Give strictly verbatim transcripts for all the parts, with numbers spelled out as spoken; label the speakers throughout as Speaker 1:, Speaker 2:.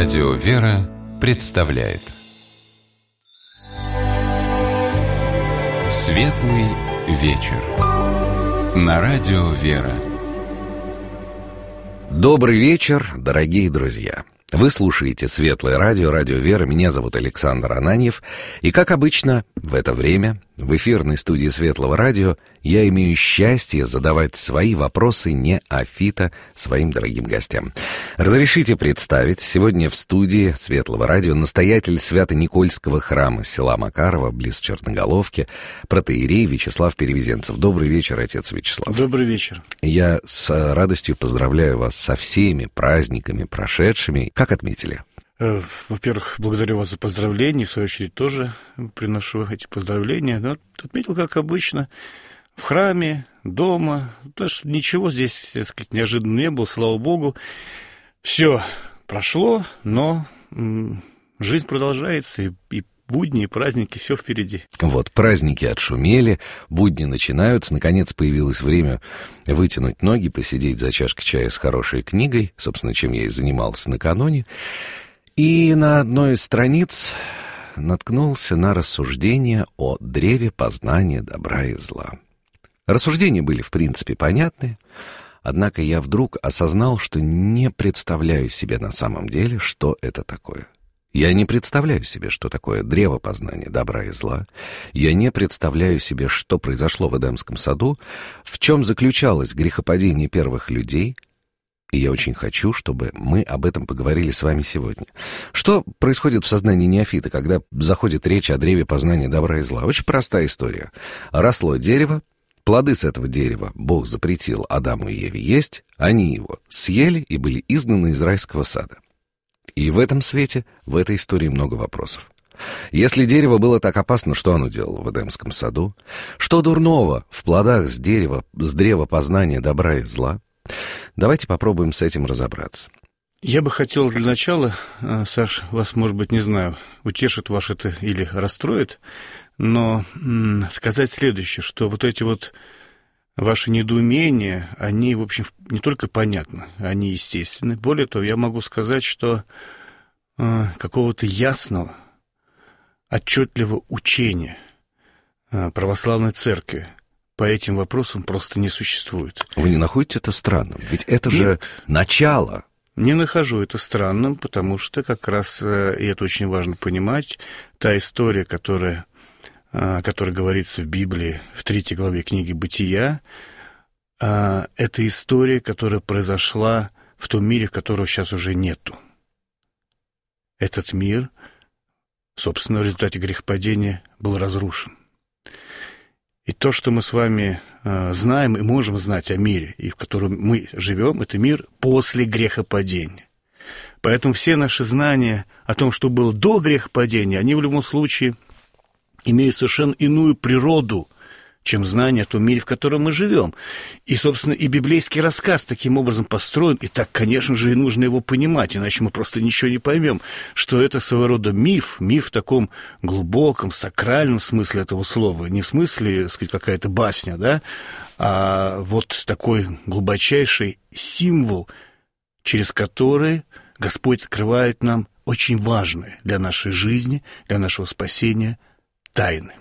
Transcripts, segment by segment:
Speaker 1: Радио «Вера» представляет Светлый вечер на Радио «Вера».
Speaker 2: Добрый вечер, дорогие друзья! Вы слушаете Светлое радио, Радио «Вера». Меня зовут Александр Ананьев. И, как обычно, в это время в эфирной студии Светлого радио я имею счастье задавать свои вопросы неофита своим дорогим гостям. Разрешите представить, сегодня в студии Светлого радио настоятель Свято-Никольского храма села Макарова, близ Черноголовки, протоиерей Вячеслав Перевезенцев. Добрый вечер, отец Вячеслав.
Speaker 3: Добрый вечер.
Speaker 2: Я с радостью поздравляю вас со всеми праздниками прошедшими. Как отметили?
Speaker 3: Во-первых, благодарю вас за поздравления. В свою очередь тоже приношу эти поздравления. Но отметил, как обычно, в храме, дома. Даже ничего здесь, так сказать, неожиданно не было, слава Богу. Все прошло, но м- жизнь продолжается, и, и будни, и праздники, все впереди.
Speaker 2: Вот, праздники отшумели, будни начинаются. Наконец появилось время вытянуть ноги, посидеть за чашкой чая с хорошей книгой, собственно, чем я и занимался накануне. И на одной из страниц наткнулся на рассуждения о древе познания добра и зла. Рассуждения были, в принципе, понятны, однако я вдруг осознал, что не представляю себе на самом деле, что это такое. Я не представляю себе, что такое древо познания добра и зла. Я не представляю себе, что произошло в Эдемском саду, в чем заключалось грехопадение первых людей. И я очень хочу, чтобы мы об этом поговорили с вами сегодня. Что происходит в сознании неофита, когда заходит речь о древе познания добра и зла? Очень простая история. Росло дерево, плоды с этого дерева Бог запретил Адаму и Еве есть, они его съели и были изгнаны из райского сада. И в этом свете, в этой истории много вопросов. Если дерево было так опасно, что оно делало в Эдемском саду? Что дурного в плодах с дерева, с древа познания добра и зла? Давайте попробуем с этим разобраться.
Speaker 3: Я бы хотел для начала, Саш, вас, может быть, не знаю, утешит ваш это или расстроит, но м- сказать следующее, что вот эти вот ваши недоумения, они, в общем, не только понятны, они естественны. Более того, я могу сказать, что э, какого-то ясного, отчетливого учения э, православной церкви по этим вопросам просто не существует.
Speaker 2: Вы не находите это странным? Ведь это же
Speaker 3: Нет,
Speaker 2: начало.
Speaker 3: Не нахожу это странным, потому что как раз, и это очень важно понимать, та история, которая, о которой говорится в Библии, в третьей главе книги «Бытия», это история, которая произошла в том мире, которого сейчас уже нету. Этот мир, собственно, в результате грехопадения был разрушен. И то, что мы с вами э, знаем и можем знать о мире, и в котором мы живем, это мир после грехопадения. Поэтому все наши знания о том, что было до грехопадения, они в любом случае имеют совершенно иную природу, чем знание о том мире, в котором мы живем. И, собственно, и библейский рассказ таким образом построен, и так, конечно же, и нужно его понимать, иначе мы просто ничего не поймем, что это своего рода миф, миф в таком глубоком, сакральном смысле этого слова, не в смысле, так сказать, какая-то басня, да, а вот такой глубочайший символ, через который Господь открывает нам очень важные для нашей жизни, для нашего спасения тайны.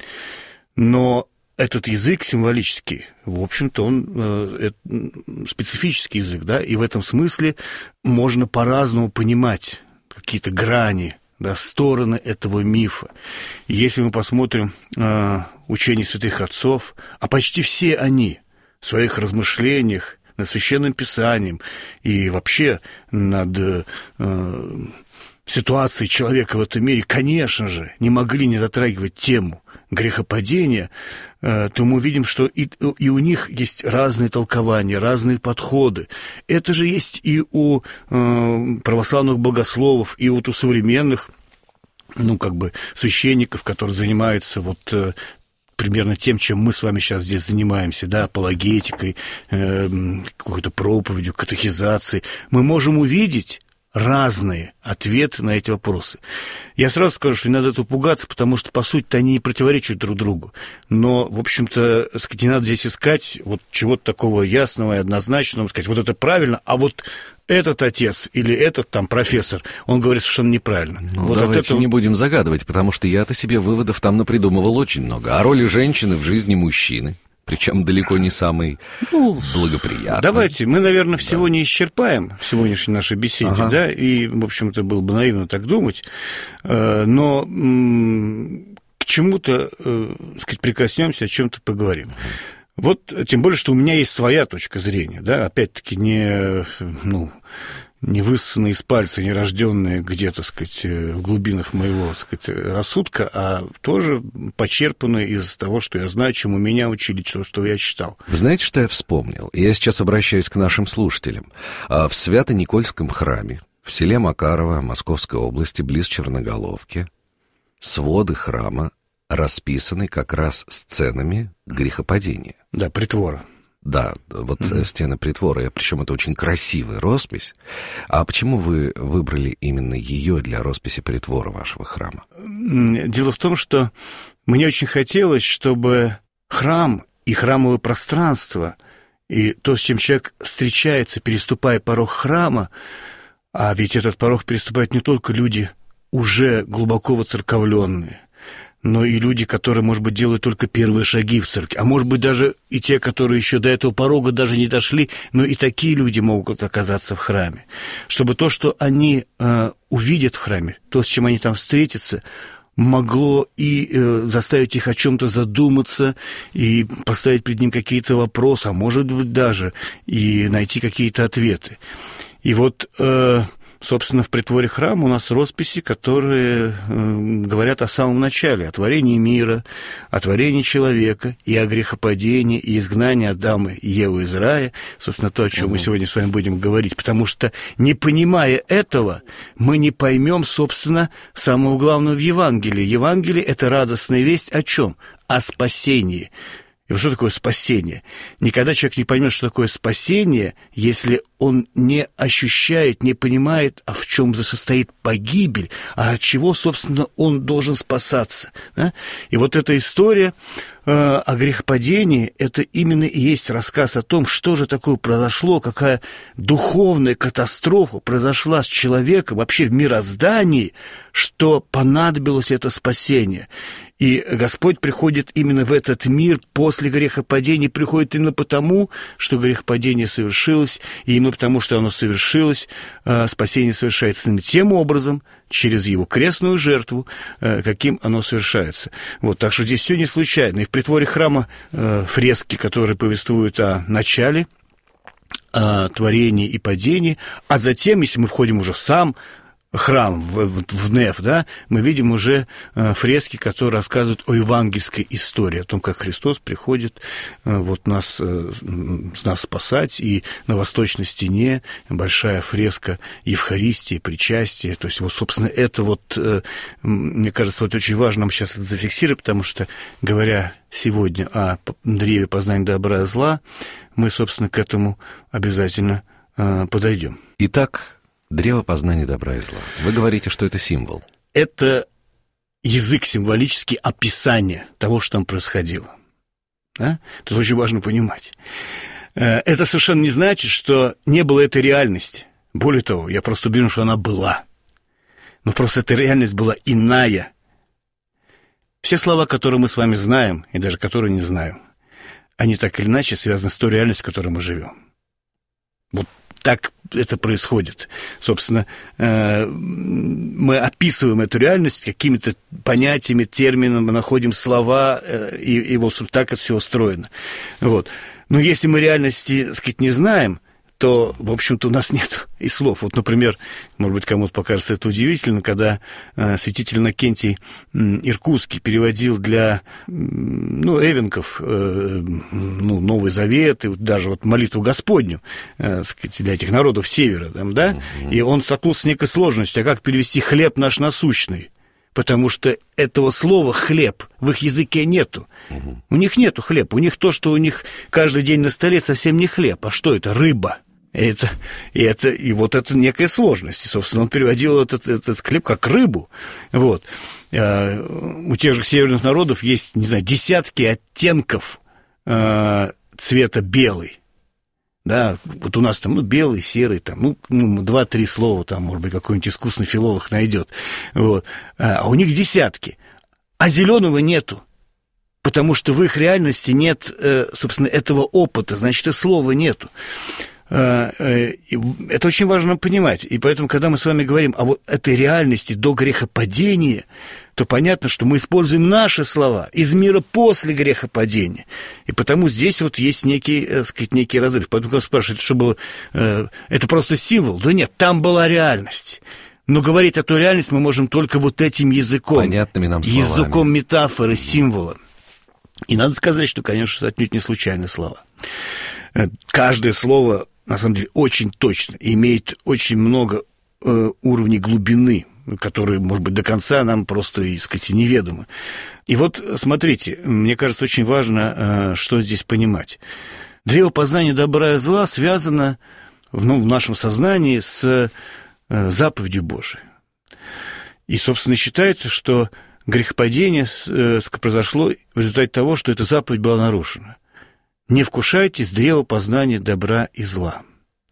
Speaker 3: Но этот язык символический, в общем-то, он э, специфический язык, да, и в этом смысле можно по-разному понимать какие-то грани, да, стороны этого мифа. И если мы посмотрим э, учение святых отцов, а почти все они в своих размышлениях над Священным Писанием и вообще над э, ситуацией человека в этом мире, конечно же, не могли не затрагивать тему грехопадения, то мы видим, что и, и у них есть разные толкования, разные подходы. Это же есть и у э, православных богословов, и вот у современных, ну, как бы, священников, которые занимаются вот э, примерно тем, чем мы с вами сейчас здесь занимаемся, да, апологетикой, э, какой-то проповедью, катехизацией. Мы можем увидеть, разные ответы на эти вопросы. Я сразу скажу, что не надо этого пугаться, потому что, по сути-то, они не противоречат друг другу. Но, в общем-то, сказать, не надо здесь искать вот чего-то такого ясного и однозначного, сказать, вот это правильно, а вот этот отец или этот там профессор, он говорит совершенно неправильно.
Speaker 2: Ну,
Speaker 3: вот
Speaker 2: давайте
Speaker 3: от этого...
Speaker 2: не будем загадывать, потому что я-то себе выводов там напридумывал очень много. О роли женщины в жизни мужчины. Причем далеко не самый ну, благоприятный.
Speaker 3: Давайте, мы, наверное, всего да. не исчерпаем в сегодняшней нашей беседе, ага. да, и, в общем-то, было бы наивно так думать, но к чему-то, так сказать, прикоснемся, о чем-то поговорим. Вот, тем более, что у меня есть своя точка зрения, да, опять-таки, не, ну, не высосанные из пальца, не рожденные где-то, так сказать, в глубинах моего, так сказать, рассудка, а тоже почерпанные из того, что я знаю, чему меня учили, что, что я читал.
Speaker 2: Вы знаете, что я вспомнил? Я сейчас обращаюсь к нашим слушателям. В Свято-Никольском храме, в селе Макарово, Московской области, близ Черноголовки, своды храма расписаны как раз сценами грехопадения.
Speaker 3: Да, притвора.
Speaker 2: Да, вот mm-hmm. стены притвора, причем это очень красивая роспись. А почему вы выбрали именно ее для росписи притвора вашего храма?
Speaker 3: Дело в том, что мне очень хотелось, чтобы храм и храмовое пространство, и то, с чем человек встречается, переступая порог храма, а ведь этот порог переступают не только люди, уже глубоко воцерковленные, но и люди, которые, может быть, делают только первые шаги в церкви, а может быть, даже и те, которые еще до этого порога даже не дошли, но и такие люди могут оказаться в храме. Чтобы то, что они э, увидят в храме, то, с чем они там встретятся, могло и э, заставить их о чем-то задуматься и поставить перед ним какие-то вопросы, а может быть, даже и найти какие-то ответы. И вот... Э, Собственно, в притворе храма у нас росписи, которые э, говорят о самом начале, о творении мира, о творении человека, и о грехопадении, и изгнании Адама и Евы из рая. Собственно, то, о чем угу. мы сегодня с вами будем говорить. Потому что, не понимая этого, мы не поймем, собственно, самого главного в Евангелии. Евангелие – это радостная весть о чем? О спасении. И что такое спасение? Никогда человек не поймет, что такое спасение, если он не ощущает, не понимает, а в чем состоит погибель, а от чего, собственно, он должен спасаться. Да? И вот эта история э, о грехопадении, это именно и есть рассказ о том, что же такое произошло, какая духовная катастрофа произошла с человеком, вообще в мироздании, что понадобилось это спасение. И Господь приходит именно в этот мир после грехопадения, приходит именно потому, что грехопадение совершилось, и именно потому, что оно совершилось, спасение совершается именно тем образом, через его крестную жертву, каким оно совершается. Вот, так что здесь все не случайно. И в притворе храма фрески, которые повествуют о начале, о творении и падении, а затем, если мы входим уже в сам храм, в, в, в Неф, да, мы видим уже э, фрески, которые рассказывают о евангельской истории, о том, как Христос приходит э, вот нас, э, нас спасать, и на восточной стене большая фреска Евхаристии, причастия, то есть вот, собственно, это вот, э, мне кажется, вот очень важно нам сейчас это зафиксировать, потому что, говоря сегодня о древе познания добра и зла, мы, собственно, к этому обязательно э, подойдем.
Speaker 2: Итак, древо познания добра и зла. Вы говорите, что это символ.
Speaker 3: Это язык символический описания того, что там происходило. Да? Это очень важно понимать. Это совершенно не значит, что не было этой реальности. Более того, я просто убежден, что она была. Но просто эта реальность была иная. Все слова, которые мы с вами знаем, и даже которые не знаем, они так или иначе связаны с той реальностью, в которой мы живем. Вот так это происходит. Собственно, мы описываем эту реальность какими-то понятиями, терминами, мы находим слова, и, и вот так это все устроено. Вот. Но если мы реальности, так сказать, не знаем, то, в общем-то, у нас нет и слов. Вот, например, может быть, кому-то покажется это удивительно, когда э, святитель Иннокентий э, Иркутский переводил для, э, ну, эвенков, э, ну, Новый Завет, и даже вот молитву Господню, э, сказать, для этих народов севера, там, да, mm-hmm. и он столкнулся с некой сложностью, а как перевести «хлеб наш насущный», потому что этого слова «хлеб» в их языке нету. Угу. У них нету хлеба. У них то, что у них каждый день на столе, совсем не хлеб. А что это? Рыба. И, это, и, это, и вот это некая сложность. И, собственно, он переводил этот, этот хлеб как рыбу. Вот. У тех же северных народов есть, не знаю, десятки оттенков цвета белый. Да, вот у нас там, ну, белый, серый, там, ну, два-три слова, там, может быть, какой-нибудь искусный филолог найдет. Вот. А у них десятки. А зеленого нету. Потому что в их реальности нет, собственно, этого опыта, значит, и слова нету. Это очень важно понимать. И поэтому, когда мы с вами говорим о вот этой реальности до грехопадения, то понятно, что мы используем наши слова из мира после грехопадения. И потому здесь вот есть некий, так сказать, некий разрыв. Поэтому, когда спрашивают, что было, это просто символ. Да нет, там была реальность. Но говорить о той реальности мы можем только вот этим языком.
Speaker 2: Понятными нам словами. Языком
Speaker 3: метафоры, символа. И надо сказать, что, конечно, отнюдь не случайные слова. Каждое слово, на самом деле, очень точно, имеет очень много э, уровней глубины, которые, может быть, до конца нам просто, так сказать, неведомы. И вот, смотрите, мне кажется, очень важно, э, что здесь понимать. Древо познания добра и зла связано ну, в нашем сознании с э, заповедью Божией. И, собственно, считается, что грехопадение э, произошло в результате того, что эта заповедь была нарушена. Не вкушайте с древа познания добра и зла.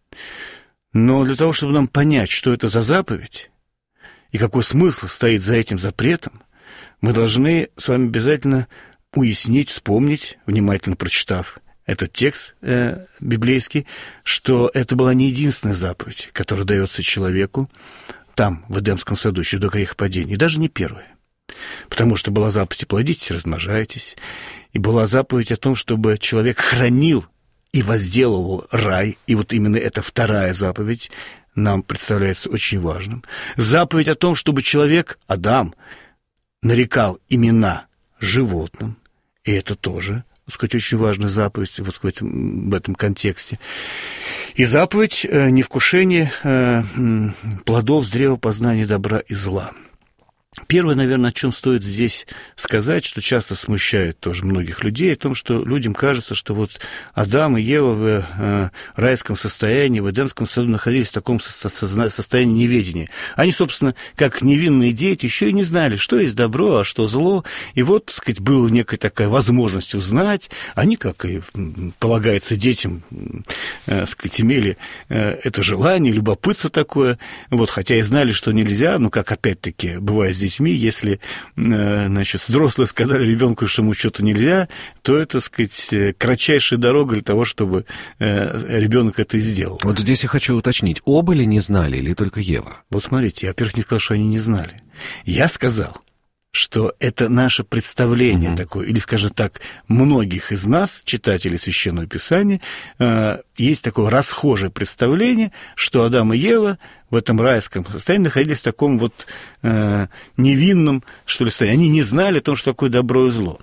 Speaker 3: Но для того, чтобы нам понять, что это за заповедь, и какой смысл стоит за этим запретом, мы должны с вами обязательно уяснить, вспомнить, внимательно прочитав этот текст э, библейский, что это была не единственная заповедь, которая дается человеку там, в Эдемском саду, еще до грехопадения, и даже не первая. Потому что была заповедь «плодитесь, размножайтесь», и была заповедь о том, чтобы человек хранил и возделывал рай, и вот именно эта вторая заповедь нам представляется очень важным. Заповедь о том, чтобы человек, Адам, нарекал имена животным, и это тоже, так сказать, очень важная заповедь вот, сказать, в этом контексте. И заповедь э, невкушения э, плодов с древа познания добра и зла. Первое, наверное, о чем стоит здесь сказать, что часто смущает тоже многих людей, о том, что людям кажется, что вот Адам и Ева в э, райском состоянии, в Эдемском саду находились в таком со- со- состоянии неведения. Они, собственно, как невинные дети, еще и не знали, что есть добро, а что зло. И вот, так сказать, была некая такая возможность узнать. Они, как и полагается детям, э, так сказать, имели э, это желание, любопытство такое, вот, хотя и знали, что нельзя, но, как опять-таки бывает с детьми, если, значит, взрослые сказали ребенку, что ему что-то нельзя, то это, так сказать, кратчайшая дорога для того, чтобы ребенок это сделал.
Speaker 2: Вот здесь я хочу уточнить, оба ли не знали или только Ева?
Speaker 3: Вот смотрите, я, во-первых, не сказал, что они не знали. Я сказал, что это наше представление mm-hmm. такое, или, скажем так, многих из нас, читателей Священного Писания, э, есть такое расхожее представление, что Адам и Ева в этом райском состоянии находились в таком вот э, невинном, что ли, состоянии. Они не знали о том, что такое добро и зло.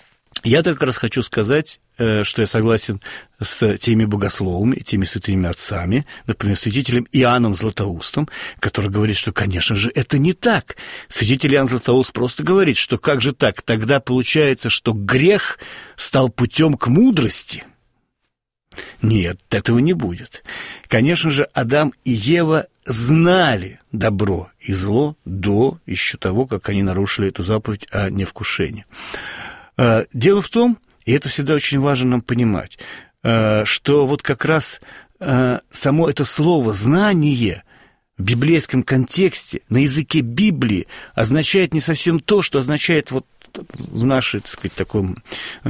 Speaker 3: Я как раз хочу сказать, что я согласен с теми богословами, теми святыми отцами, например, святителем Иоанном Златоустом, который говорит, что, конечно же, это не так. Святитель Иоанн Златоуст просто говорит, что как же так? Тогда получается, что грех стал путем к мудрости. Нет, этого не будет. Конечно же, Адам и Ева знали добро и зло до еще того, как они нарушили эту заповедь о невкушении. Дело в том, и это всегда очень важно нам понимать, что вот как раз само это слово «знание» в библейском контексте, на языке Библии, означает не совсем то, что означает вот в нашей, так сказать, таком,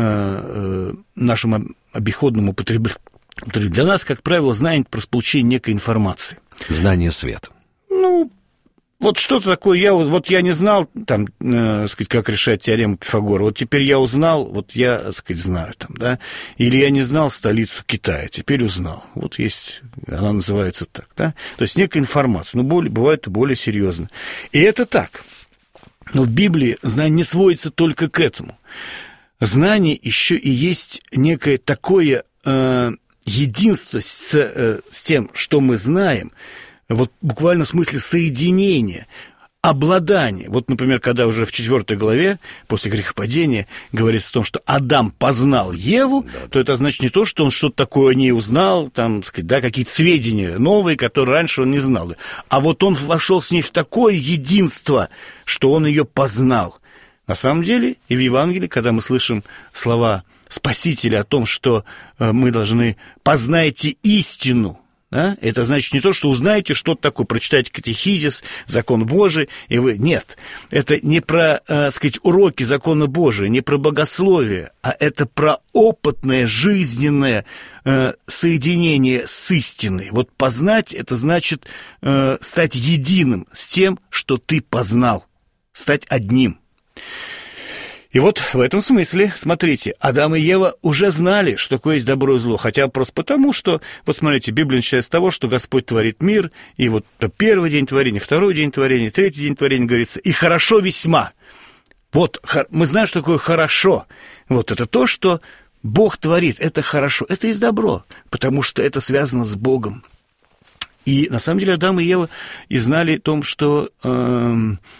Speaker 3: нашем обиходном употреблении. Для нас, как правило, знание – просто получение некой информации.
Speaker 2: Знание света.
Speaker 3: Ну, вот что-то такое, я, вот я не знал, там, э, сказать, как решать теорему Пифагора, вот теперь я узнал, вот я, так сказать, знаю, там, да, или я не знал столицу Китая, теперь узнал, вот есть, она называется так, да, то есть некая информация, но более, бывает и более серьезно, и это так, но в Библии знание не сводится только к этому, знание еще и есть некое такое э, единство с, э, с тем, что мы знаем, вот буквально в смысле соединения. обладание. Вот, например, когда уже в четвертой главе, после грехопадения, говорится о том, что Адам познал Еву, да, то это значит не то, что он что-то такое о ней узнал, там, сказать, да, какие-то сведения новые, которые раньше он не знал. А вот он вошел с ней в такое единство, что он ее познал. На самом деле, и в Евангелии, когда мы слышим слова Спасителя о том, что мы должны «познайте истину», да? Это значит не то, что узнаете что-то такое, прочитайте катехизис, закон Божий, и вы... Нет, это не про, э, сказать, уроки закона Божия, не про богословие, а это про опытное, жизненное э, соединение с истиной. Вот познать — это значит э, стать единым с тем, что ты познал, стать одним. И вот в этом смысле, смотрите, Адам и Ева уже знали, что такое есть добро и зло, хотя просто потому, что, вот смотрите, Библия начинает с того, что Господь творит мир, и вот первый день творения, второй день творения, третий день творения, говорится, и хорошо весьма. Вот, мы знаем, что такое хорошо. Вот это то, что Бог творит, это хорошо, это есть добро, потому что это связано с Богом. И на самом деле Адам и Ева и знали о том, что, э,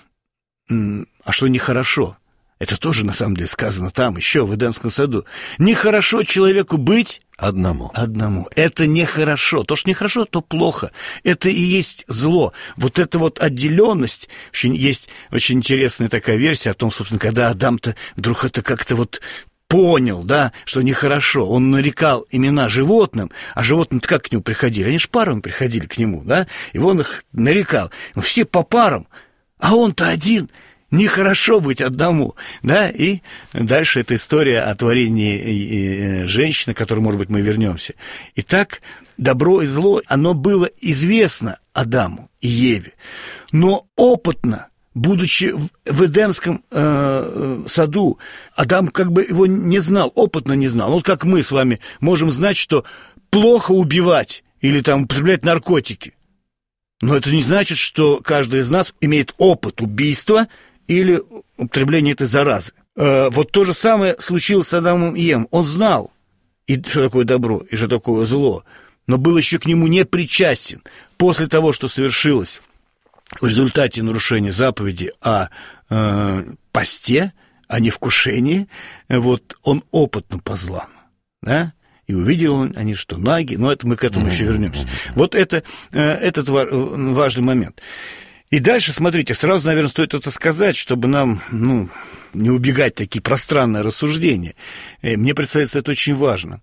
Speaker 3: э, а что нехорошо. Это тоже, на самом деле, сказано там, еще в Эдемском саду. Нехорошо человеку быть
Speaker 2: одному.
Speaker 3: Одному. Это нехорошо. То, что нехорошо, то плохо. Это и есть зло. Вот эта вот отделенность. Есть очень интересная такая версия о том, собственно, когда Адам-то вдруг это как-то вот понял, да, что нехорошо. Он нарекал имена животным, а животные-то как к нему приходили? Они же парами приходили к нему, да, и он их нарекал. Ну, все по парам, а он-то один. Нехорошо быть одному, да, и дальше эта история о творении женщины, к которой, может быть, мы вернемся. Итак, добро и зло, оно было известно Адаму и Еве, но опытно, будучи в Эдемском э, саду, Адам как бы его не знал, опытно не знал. Вот как мы с вами можем знать, что плохо убивать или там употреблять наркотики. Но это не значит, что каждый из нас имеет опыт убийства или употребление этой заразы. Э, вот то же самое случилось с Адамом и Евой. Он знал, и что такое добро, и что такое зло, но был еще к нему не причастен. После того, что совершилось в результате нарушения заповеди о э, посте, о невкушении, вот он опытно познал, да? И увидел он, они что, наги, но это мы к этому еще вернемся. Вот это, э, этот важный момент. И дальше, смотрите, сразу, наверное, стоит это сказать, чтобы нам, ну, не убегать в такие пространные рассуждения. Мне представляется, это очень важно.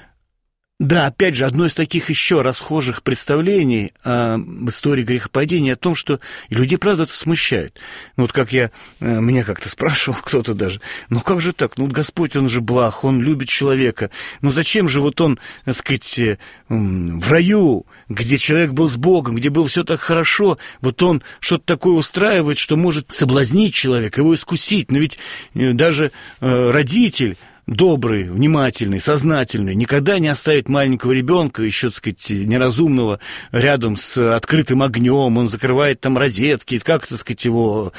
Speaker 3: Да, опять же, одно из таких еще расхожих представлений об истории грехопадения о том, что людей, правда, это смущает. Ну, вот как я, меня как-то спрашивал кто-то даже, ну, как же так? Ну, вот Господь, Он же благ, Он любит человека. Ну, зачем же вот Он, так сказать, в раю, где человек был с Богом, где было все так хорошо, вот Он что-то такое устраивает, что может соблазнить человека, его искусить. Но ведь даже родитель добрый, внимательный, сознательный, никогда не оставит маленького ребенка, еще, так сказать, неразумного, рядом с открытым огнем, он закрывает там розетки, как, так сказать, его...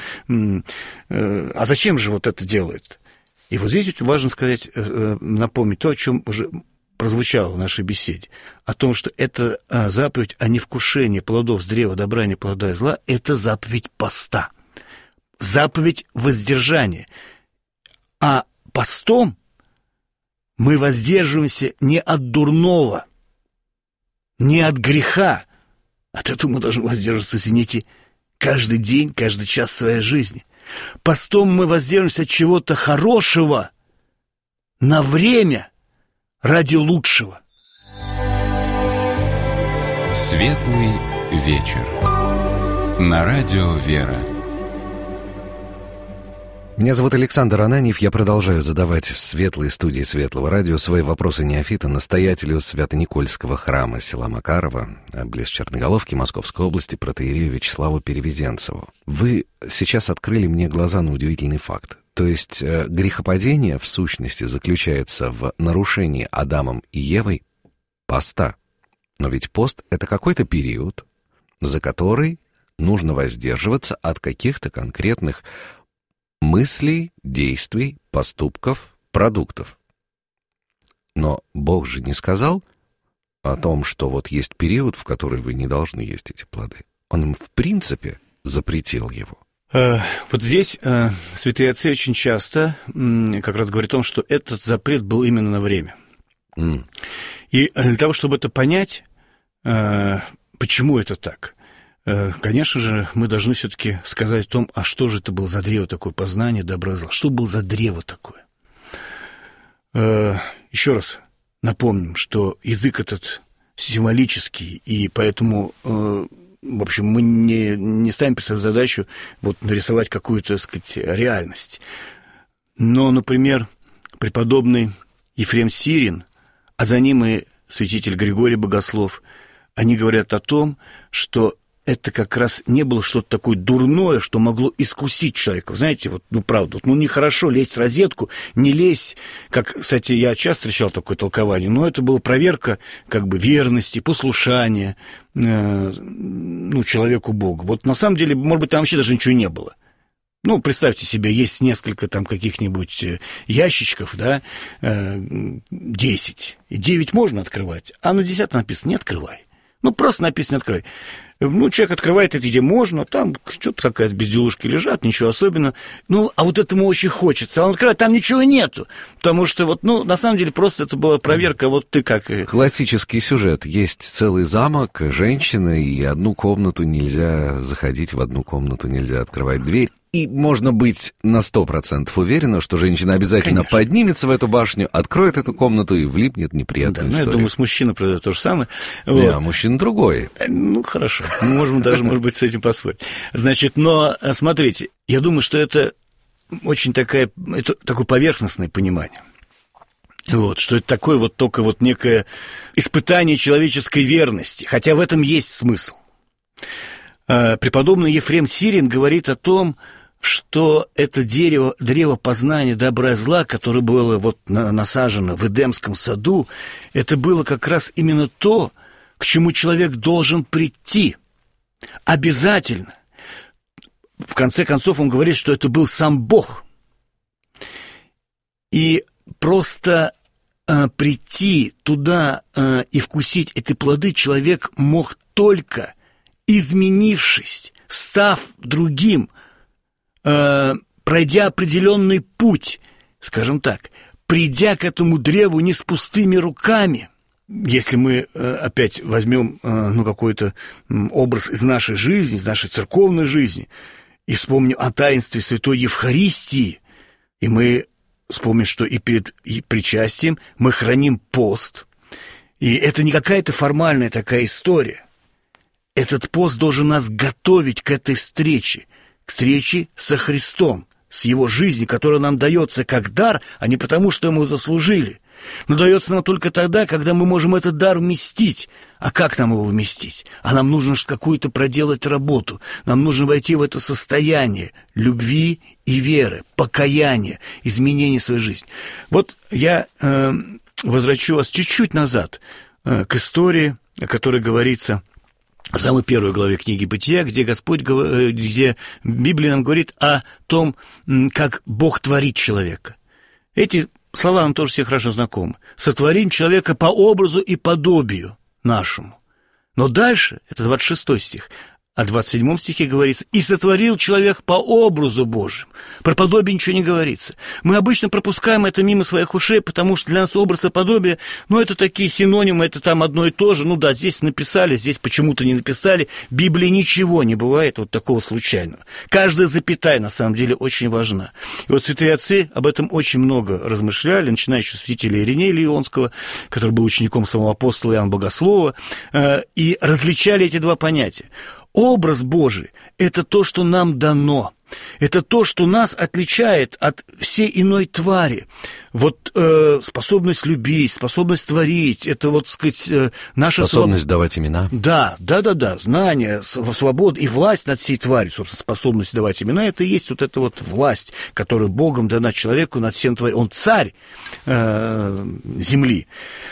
Speaker 3: А зачем же вот это делает? И вот здесь очень важно сказать, напомнить то, о чем уже прозвучало в нашей беседе, о том, что это заповедь о невкушении плодов с древа добра, не плода и зла, это заповедь поста, заповедь воздержания. А постом мы воздерживаемся не от дурного, не от греха. От этого мы должны воздерживаться, извините, каждый день, каждый час своей жизни. Постом мы воздерживаемся от чего-то хорошего на время ради лучшего.
Speaker 1: Светлый вечер. На радио «Вера».
Speaker 2: Меня зовут Александр Ананьев, я продолжаю задавать в светлой студии Светлого радио свои вопросы неофита настоятелю Свято-Никольского храма села Макарова, близ Черноголовки, Московской области, протоиерею Вячеславу Перевезенцеву. Вы сейчас открыли мне глаза на удивительный факт. То есть грехопадение, в сущности, заключается в нарушении Адамом и Евой поста. Но ведь пост — это какой-то период, за который нужно воздерживаться от каких-то конкретных мыслей, действий, поступков, продуктов. Но Бог же не сказал о том, что вот есть период, в который вы не должны есть эти плоды. Он им в принципе запретил его.
Speaker 3: Вот здесь святые отцы очень часто как раз говорят о том, что этот запрет был именно на время. Mm. И для того, чтобы это понять, почему это так, конечно же, мы должны все-таки сказать о том, а что же это было за древо такое познание добра и зла, что было за древо такое. Еще раз напомним, что язык этот символический, и поэтому... В общем, мы не, не ставим перед собой задачу вот, нарисовать какую-то, так сказать, реальность. Но, например, преподобный Ефрем Сирин, а за ним и святитель Григорий Богослов, они говорят о том, что это как раз не было что-то такое дурное, что могло искусить человека. Знаете, вот, ну, правда, вот, ну, нехорошо лезть в розетку, не лезь, как, кстати, я часто встречал такое толкование, но это была проверка, как бы, верности, послушания, э, ну, человеку Богу. Вот, на самом деле, может быть, там вообще даже ничего не было. Ну, представьте себе, есть несколько там каких-нибудь ящичков, да, десять, и девять можно открывать, а на десятом написано «не открывай». Ну, просто написано «не открывай». Ну, человек открывает это, где можно, там что-то какая-то безделушки лежат, ничего особенного. Ну, а вот этому очень хочется. А он открывает, там ничего нету. Потому что, вот, ну, на самом деле, просто это была проверка, вот ты как...
Speaker 2: Классический сюжет. Есть целый замок, женщина, и одну комнату нельзя заходить, в одну комнату нельзя открывать дверь. И можно быть на сто процентов уверена, что женщина обязательно Конечно. поднимется в эту башню, откроет эту комнату и влипнет в неприятную да, историю.
Speaker 3: Ну, я думаю, с мужчиной произойдет то же самое.
Speaker 2: Вот. Не, а мужчина другой.
Speaker 3: Ну, хорошо. Мы можем даже, может быть, с этим поспорить. Значит, но, смотрите, я думаю, что это очень такая, это такое поверхностное понимание. Вот, что это такое вот только вот некое испытание человеческой верности. Хотя в этом есть смысл. Преподобный Ефрем Сирин говорит о том, что это дерево, древо познания добра и зла, которое было вот насажено в Эдемском саду, это было как раз именно то, к чему человек должен прийти. Обязательно. В конце концов, он говорит, что это был сам Бог. И просто э, прийти туда э, и вкусить эти плоды человек мог только изменившись, став другим, э, пройдя определенный путь, скажем так, придя к этому древу не с пустыми руками. Если мы э, опять возьмем э, ну, какой-то э, образ из нашей жизни, из нашей церковной жизни, и вспомним о таинстве Святой Евхаристии, и мы вспомним, что и перед и причастием мы храним пост, и это не какая-то формальная такая история. Этот пост должен нас готовить к этой встрече, к встрече со Христом, с Его жизнью, которая нам дается как дар, а не потому, что мы заслужили. Но дается нам только тогда, когда мы можем этот дар вместить. А как нам его вместить? А нам нужно какую-то проделать работу. Нам нужно войти в это состояние любви и веры, покаяния, изменения своей жизни. Вот я э, возвращу вас чуть-чуть назад э, к истории, о которой говорится в самой первой главе книги «Бытия», где Господь, где Библия нам говорит о том, как Бог творит человека. Эти слова нам тоже все хорошо знакомы. «Сотворим человека по образу и подобию нашему». Но дальше, это двадцать шестой стих, а в двадцать седьмом стихе говорится: «И сотворил человек по образу Божьему». Про подобие ничего не говорится. Мы обычно пропускаем это мимо своих ушей, потому что для нас образ и подобие, ну, это такие синонимы, это там одно и то же. Ну да, здесь написали, здесь почему-то не написали. В Библии ничего не бывает вот такого случайного. Каждая запятая, на самом деле, очень важна. И вот святые отцы об этом очень много размышляли, начиная еще с святителя Иринея Лионского, который был учеником самого апостола Иоанна Богослова, и различали эти два понятия. Образ Божий – это то, что нам дано. Это то, что нас отличает от всей иной твари. Вот э, способность любить, способность творить, это, вот, сказать, э, наша...
Speaker 2: Способность своб... давать имена.
Speaker 3: Да, да, да, да, знание, свобода и власть над всей тварью, собственно, способность давать имена, это и есть вот эта вот власть, которая Богом дана человеку над всем тварью. Он царь э, земли.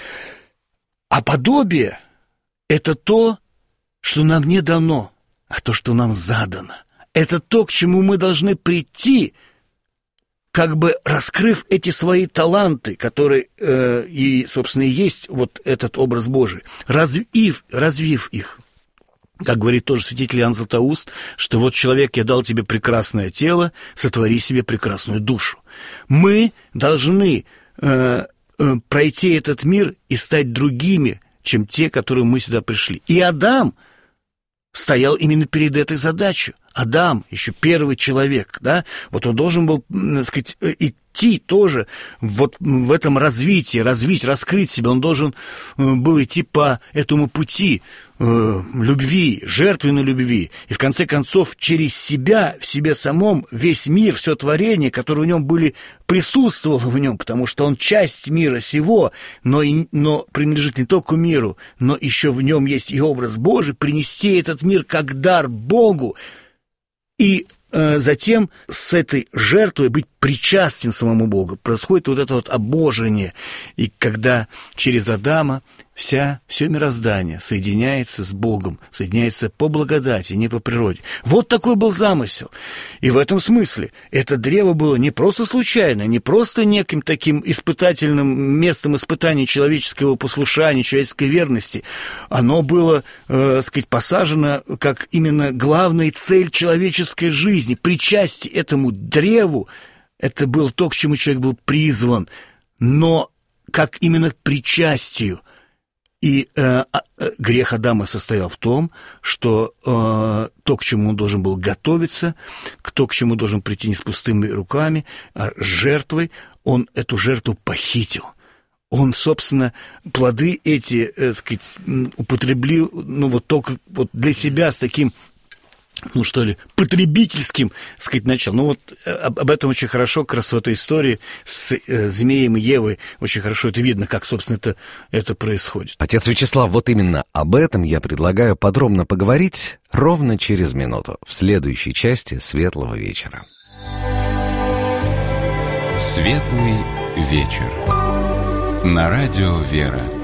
Speaker 3: А подобие – это то, что нам не дано, а то, что нам задано. Это то, к чему мы должны прийти, как бы раскрыв эти свои таланты, которые э, и, собственно, и есть вот этот образ Божий, развив, развив их. как говорит тоже святитель Иоанн Златоуст, что вот, человек, я дал тебе прекрасное тело, сотвори себе прекрасную душу. Мы должны э, э, пройти этот мир и стать другими, чем те, которые мы сюда пришли. И Адам стоял именно перед этой задачей. Адам, еще первый человек, да, вот он должен был, так сказать, идти тоже вот в этом развитии, развить, раскрыть себя, он должен был идти по этому пути э, любви, жертвенной любви, и в конце концов через себя, в себе самом, весь мир, все творение, которое в нем были, присутствовало в нем, потому что он часть мира сего, но, и, но принадлежит не только миру, но еще в нем есть и образ Божий, принести этот мир как дар Богу, и э, затем с этой жертвой быть причастен самому Богу. Происходит вот это вот обожение. И когда через Адама вся, все мироздание соединяется с Богом, соединяется по благодати, не по природе. Вот такой был замысел. И в этом смысле это древо было не просто случайно, не просто неким таким испытательным местом испытания человеческого послушания, человеческой верности. Оно было, э, так сказать, посажено как именно главная цель человеческой жизни. Причастие этому древу, это было то, к чему человек был призван, но как именно к причастию. И э, э, грех Адама состоял в том, что э, то, к чему он должен был готовиться, то, к чему должен прийти не с пустыми руками, а с жертвой, он эту жертву похитил. Он, собственно, плоды эти, э, сказать, употребил, ну, вот только вот для себя с таким, ну, что ли, потребительским, так сказать, началом. Ну, вот об, об этом очень хорошо, как раз в этой истории с э, Змеем и Евой, очень хорошо это видно, как, собственно, это, это происходит.
Speaker 2: Отец Вячеслав, вот именно об этом я предлагаю подробно поговорить ровно через минуту, в следующей части «Светлого вечера».
Speaker 1: «Светлый вечер» на радио «Вера».